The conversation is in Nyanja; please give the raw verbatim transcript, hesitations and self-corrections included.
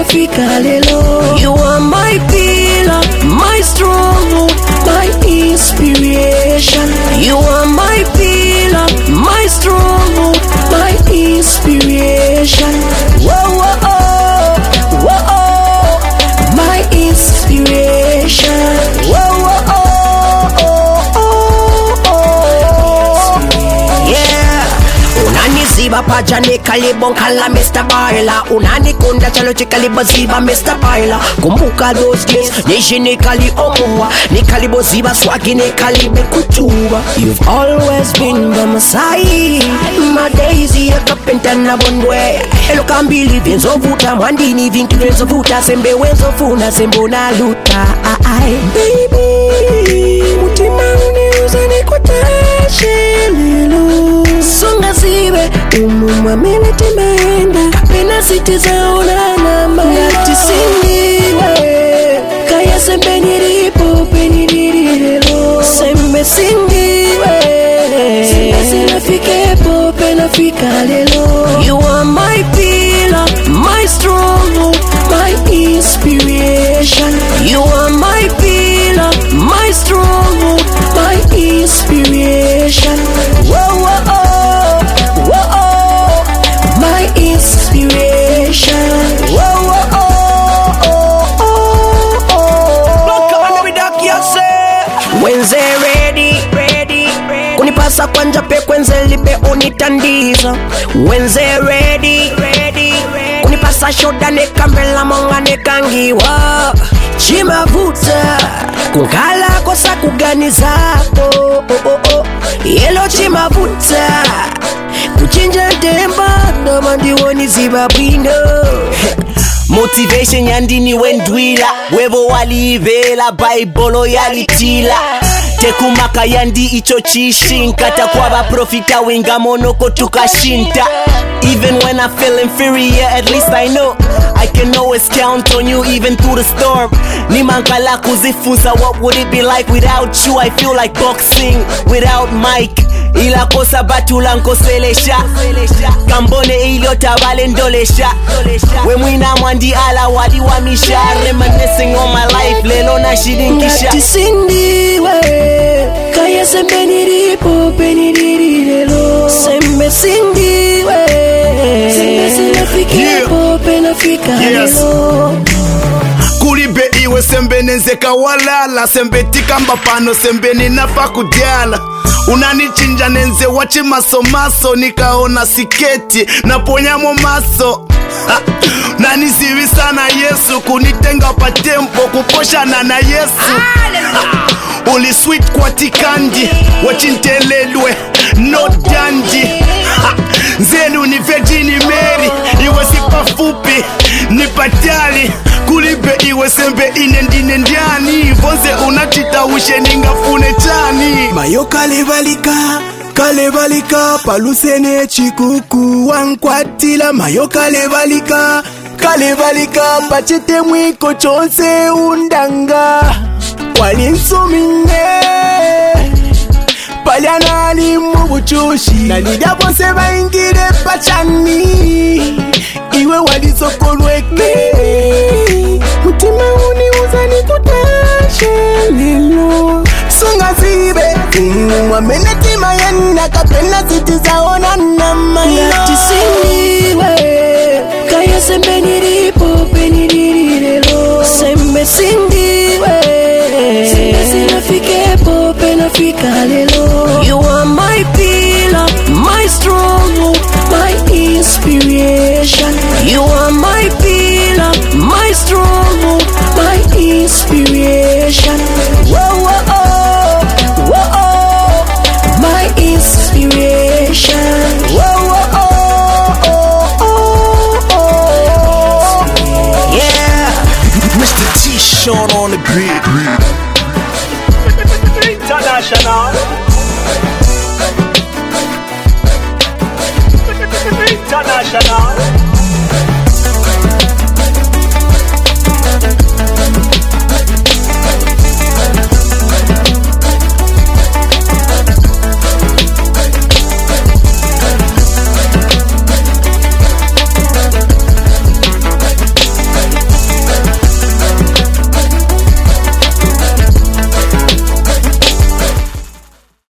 nafika lelo. You are my pillar, my stronghold, my inspiration. You are my pillar, my stronghold, my inspiration. Whoa, whoa, oh, whoa, oh, my inspiration. Whoa, whoa, oh, oh, oh, oh. Yeah. Unani ziba pajane kalibon kala Mister Baila. Unani kunda chalo chikalibo ziba Mister Baila. Kumbuka those days, nishi nikali omuwa. Nikalibo ziba swagi nikalibe kutuba. You've always been by my side. My daisy a kapenta na bondwe. Elo kambili vienzo vuta mwandini vinki vienzo vuta. Sembe wenzo funa sembo na luta. Baby, mutima uniuza nikutashe lilo. Songa zibe umumwa mele timenda. Kapena siti zaona na mayati sindiwe. Kaya sembe niripo penirilo. Sembe sindiwe. Sembe sinafike po penafika lelo. You are my pillar, my stronghold, my inspiration. You are my pillar, my stronghold, my inspiration. Whoa, whoa, oh, whoa, oh, my inspiration. Whoa, whoa, oh, oh, oh, oh. Wenze ready, ready, ready. Kunipasa kwanja pe kwenze libe unitandiza. Wenze ready, ready, ready. Kunipasa shoda ne kambela monga ne kangiwa. Chimavuta kunkala kosa kuganiza. Oh, oh, oh, oh. Yelo chimavuta kuchinja demba no mandi woni ziba bwindo. Motivation yandini wendwila. Wevo walivela Bible yalitila. Tekumaka yandi icho chishinka. Takwa ba profita winga monoko tukashinta. Even when I feel inferior, at least I know I can always count on you even through the storm. Nimankala kuzifunza, what would it be like without you? I feel like boxing without Mike. Ila kosa batula nkoselesha. Kambone ilio tabale ndolesha. We mwina mwandi ala wadi wa misha. Reminiscing on my life, lelo na shirinkisha. Ngati sindiwe. Kaya sembe niripo penirilo. Sembe sindiwe. Sembe sinafike po penafika lelo. Kulibe iwe sembe nenzeka walala. Sembe tikamba pano sembe ninafa kudyala. Unanichinja nenze wachi maso maso. Nikaona siketi naponyamo maso. Ha, nani siwi sana Yesu. Kunitenga pa tempo kuposhana na Yesu. Ha, uli sweet kwa tikandi. Wachintelelwe no dandy. Ha, nzelu ni Virgin Mary. Iwe sipa fupi ni patali. Kulibe iwe sembe inendine ndiani. Vonze unachita ushe ningafune chani. Mayo kalevalika, kalevalika. Palusene chikuku wankwatila. Mayo kalevalika, kalevalika. Pachete mwiko chonse undanga. Walinsumine Palyana alimu buchushi. Nalida bose baingire pachani. Iwe walisokolweke. Mutima uniuza nikutashe lilo. Songa zibe mwamene tima yenda. Kapena siti zaona na mayo. Ngati sindiwe. Kaya sembe niripo penirilo. Sembe sindiwe. Sembe sinafike po penafika lelo. You are my pillar, my stronghold, my inspiration. You are my pillar, my stronghold, my inspiration. Whoa, whoa, oh, whoa, oh, my inspiration. Whoa, whoa, oh, oh, oh, oh. Yeah. Mister T-Sean on the beat. International. International.